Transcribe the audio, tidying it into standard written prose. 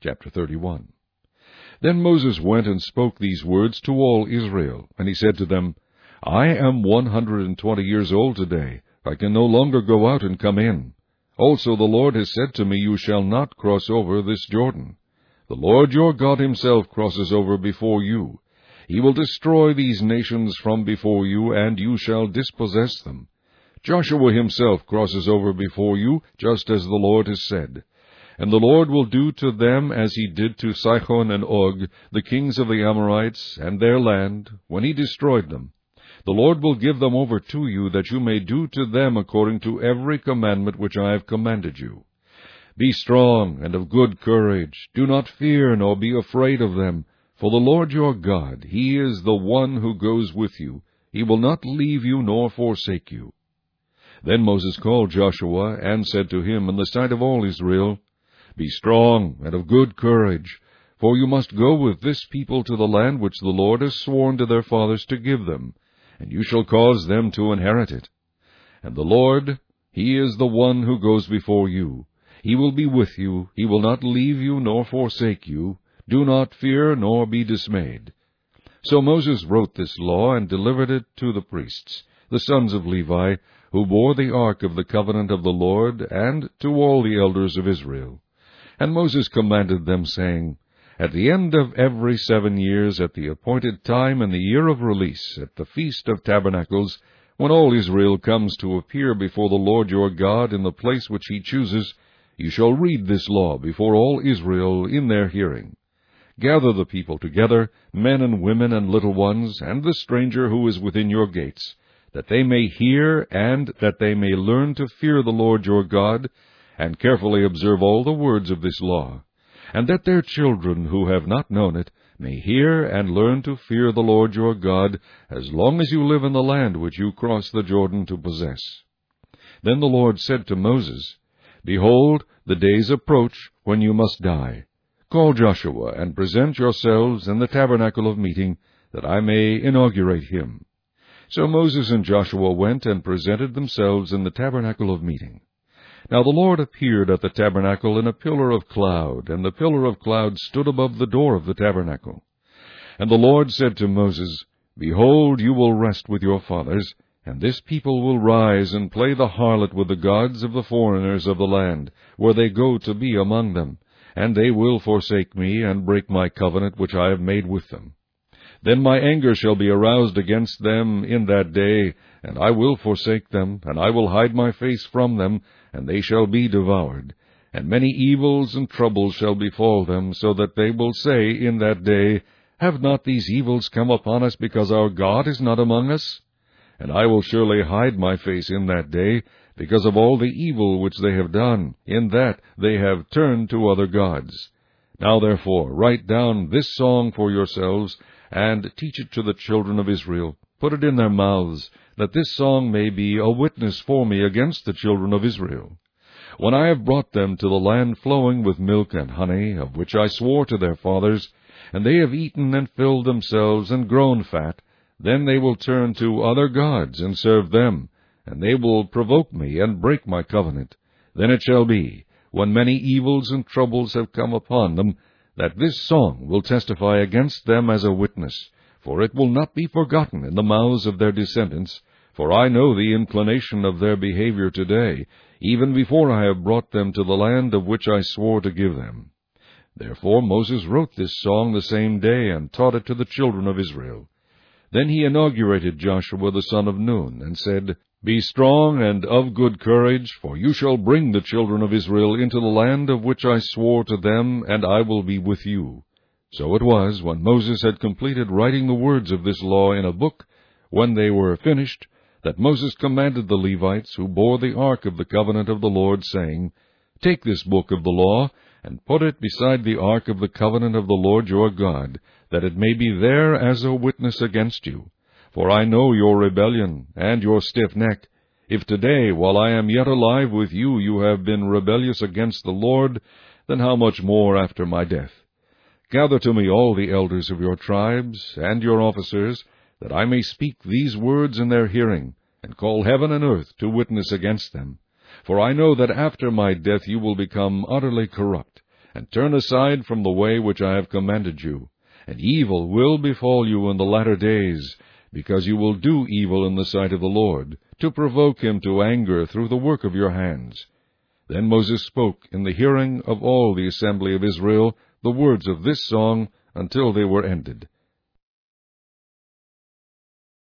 Chapter 31. Then Moses went and spoke these words to all Israel, and he said to them, I am 120 years old today. I can no longer go out and come in. Also the Lord has said to me, You shall not cross over this Jordan. The Lord your God himself crosses over before you. He will destroy these nations from before you, and you shall dispossess them. Joshua himself crosses over before you, just as the Lord has said. And the Lord will do to them as he did to Sihon and Og, the kings of the Amorites, and their land, when he destroyed them. The Lord will give them over to you, that you may do to them according to every commandment which I have commanded you. Be strong and of good courage. Do not fear, nor be afraid of them. For the Lord your God, he is the one who goes with you. He will not leave you nor forsake you. Then Moses called Joshua, and said to him in the sight of all Israel, Be strong and of good courage, for you must go with this people to the land which the Lord has sworn to their fathers to give them, and you shall cause them to inherit it. And the Lord, he is the one who goes before you. He will be with you. He will not leave you nor forsake you. Do not fear nor be dismayed. So Moses wrote this law and delivered it to the priests, the sons of Levi, who bore the ark of the covenant of the Lord, and to all the elders of Israel. And Moses commanded them, saying, At the end of every 7 years, at the appointed time in the year of release, at the Feast of Tabernacles, when all Israel comes to appear before the Lord your God in the place which he chooses, you shall read this law before all Israel in their hearing. Gather the people together, men and women and little ones, and the stranger who is within your gates, that they may hear, and that they may learn to fear the Lord your God, and carefully observe all the words of this law, and that their children who have not known it may hear and learn to fear the Lord your God, as long as you live in the land which you cross the Jordan to possess. Then the Lord said to Moses, Behold, the days approach when you must die. Call Joshua, and present yourselves in the tabernacle of meeting, that I may inaugurate him. So Moses and Joshua went and presented themselves in the tabernacle of meeting. Now the Lord appeared at the tabernacle in a pillar of cloud, and the pillar of cloud stood above the door of the tabernacle. And the Lord said to Moses, Behold, you will rest with your fathers, and this people will rise and play the harlot with the gods of the foreigners of the land, where they go to be among them, and they will forsake me, and break my covenant which I have made with them. Then my anger shall be aroused against them in that day, and I will forsake them, and I will hide my face from them, and they shall be devoured. And many evils and troubles shall befall them, so that they will say in that day, Have not these evils come upon us, because our God is not among us? And I will surely hide my face in that day, because of all the evil which they have done, in that they have turned to other gods. Now therefore write down this song for yourselves, and teach it to the children of Israel. Put it in their mouths, that this song may be a witness for me against the children of Israel. When I have brought them to the land flowing with milk and honey, of which I swore to their fathers, and they have eaten and filled themselves and grown fat, then they will turn to other gods and serve them, and they will provoke me and break my covenant. Then it shall be, when many evils and troubles have come upon them, that this song will testify against them as a witness, for it will not be forgotten in the mouths of their descendants, for I know the inclination of their behavior today, even before I have brought them to the land of which I swore to give them. Therefore Moses wrote this song the same day, and taught it to the children of Israel. Then he inaugurated Joshua the son of Nun, and said, Be strong and of good courage, for you shall bring the children of Israel into the land of which I swore to them, and I will be with you. So it was, when Moses had completed writing the words of this law in a book, when they were finished, that Moses commanded the Levites, who bore the ark of the covenant of the Lord, saying, Take this book of the law, and put it beside the ark of the covenant of the Lord your God, that it may be there as a witness against you. For I know your rebellion and your stiff neck. If today, while I am yet alive with you, you have been rebellious against the Lord, then how much more after my death? Gather to me all the elders of your tribes and your officers, that I may speak these words in their hearing, and call heaven and earth to witness against them. For I know that after my death you will become utterly corrupt, and turn aside from the way which I have commanded you. And evil will befall you in the latter days, because you will do evil in the sight of the Lord, to provoke him to anger through the work of your hands. Then Moses spoke in the hearing of all the assembly of Israel the words of this song until they were ended.